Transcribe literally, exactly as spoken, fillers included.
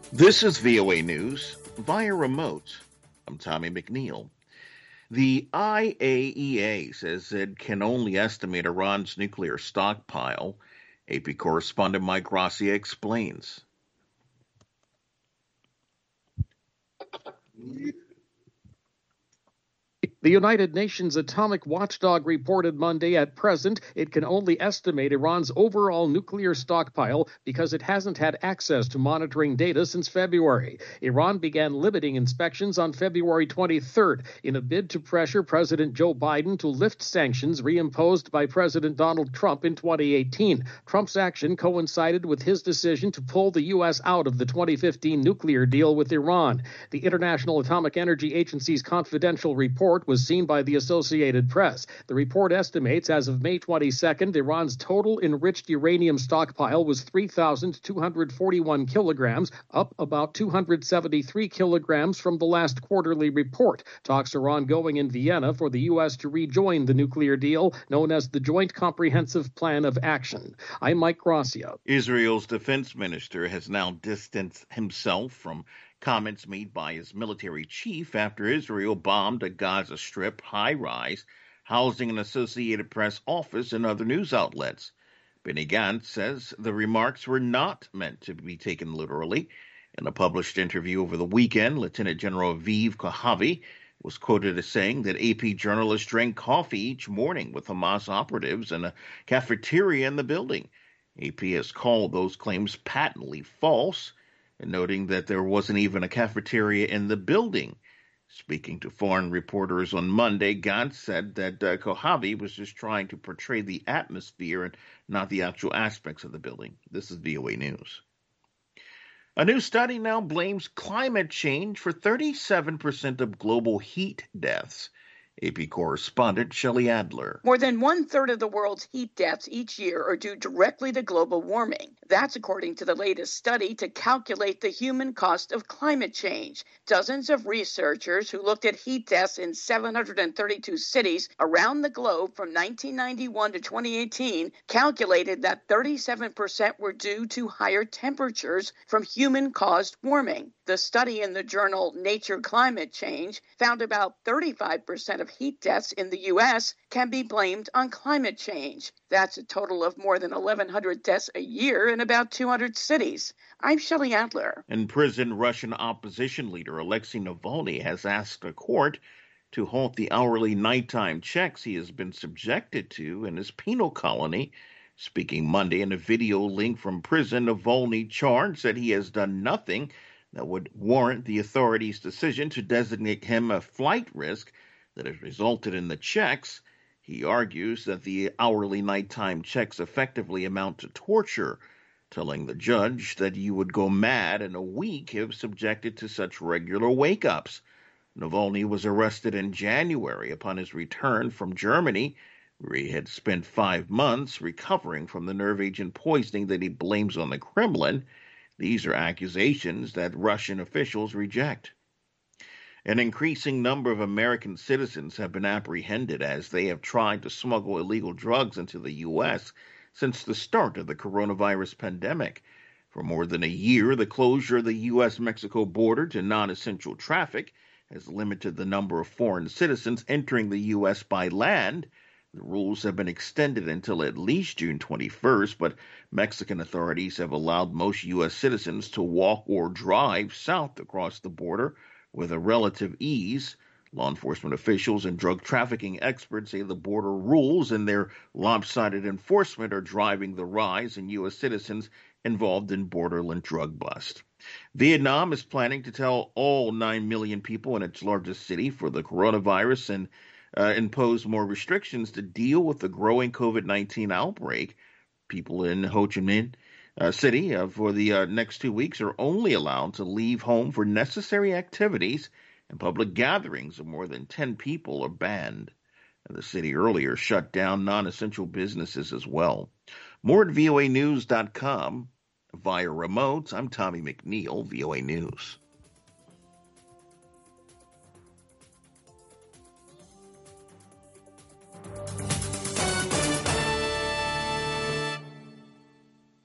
This is V O A News via remote. I'm Tommy McNeil. The I A E A says it can only estimate Iran's nuclear stockpile. A P correspondent Mike Gracia explains. The United Nations Atomic Watchdog reported Monday at present it can only estimate Iran's overall nuclear stockpile because it hasn't had access to monitoring data since February. Iran began limiting inspections on February twenty-third in a bid to pressure President Joe Biden to lift sanctions reimposed by President Donald Trump in twenty eighteen. Trump's action coincided with his decision to pull the U S out of the twenty fifteen nuclear deal with Iran. The International Atomic Energy Agency's confidential report was seen by the Associated Press. The report estimates as of May twenty-second, Iran's total enriched uranium stockpile was three thousand two hundred forty-one kilograms, up about two hundred seventy-three kilograms from the last quarterly report. Talks are ongoing in Vienna for the U S to rejoin the nuclear deal known as the Joint Comprehensive Plan of Action. I'm Mike Gracia. Israel's defense minister has now distanced himself from comments made by his military chief after Israel bombed a Gaza Strip high-rise housing an Associated Press office and other news outlets. Benny Gantz says the remarks were not meant to be taken literally. In a published interview over the weekend, Lieutenant General Aviv Kohavi was quoted as saying that A P journalists drank coffee each morning with Hamas operatives in a cafeteria in the building. A P has called those claims patently false, and noting that there wasn't even a cafeteria in the building. Speaking to foreign reporters on Monday, Gantz said that uh, Kohavi was just trying to portray the atmosphere and not the actual aspects of the building. This is V O A News. A new study now blames climate change for thirty-seven percent of global heat deaths. A P correspondent Shelley Adler. More than one-third of the world's heat deaths each year are due directly to global warming. That's according to the latest study to calculate the human cost of climate change. Dozens of researchers who looked at heat deaths in seven hundred thirty-two cities around the globe from nineteen ninety-one to twenty eighteen calculated that thirty-seven percent were due to higher temperatures from human-caused warming. The study in the journal Nature Climate Change found about thirty-five percent of heat deaths in the U S can be blamed on climate change. That's a total of more than eleven hundred deaths a year in about two hundred cities. I'm Shelley Adler. In prison, Russian opposition leader Alexei Navalny has asked a court to halt the hourly nighttime checks he has been subjected to in his penal colony. Speaking Monday in a video link from prison, Navalny charged that he has done nothing that would warrant the authorities' decision to designate him a flight risk that has resulted in the checks. He argues that the hourly nighttime checks effectively amount to torture, telling the judge that you would go mad in a week if subjected to such regular wake-ups. Navalny was arrested in January upon his return from Germany, where he had spent five months recovering from the nerve agent poisoning that he blames on the Kremlin. These are accusations that Russian officials reject. An increasing number of American citizens have been apprehended as they have tried to smuggle illegal drugs into the U S since the start of the coronavirus pandemic. For more than a year, the closure of the U S Mexico border to non-essential traffic has limited the number of foreign citizens entering the U S by land. The rules have been extended until at least June twenty-first, but Mexican authorities have allowed most U S citizens to walk or drive south across the border with a relative ease. Law enforcement officials and drug trafficking experts say the border rules and their lopsided enforcement are driving the rise in U S citizens involved in borderland drug bust. Vietnam is planning to tell all nine million people in its largest city for the coronavirus and uh, impose more restrictions to deal with the growing COVID nineteen outbreak. People in Ho Chi Minh Uh, city uh, for the uh, next two weeks are only allowed to leave home for necessary activities, and public gatherings of more than ten people are banned. And the city earlier shut down non-essential businesses as well. More at V O A news dot com. Via remote, I'm Tommy McNeil, V O A News.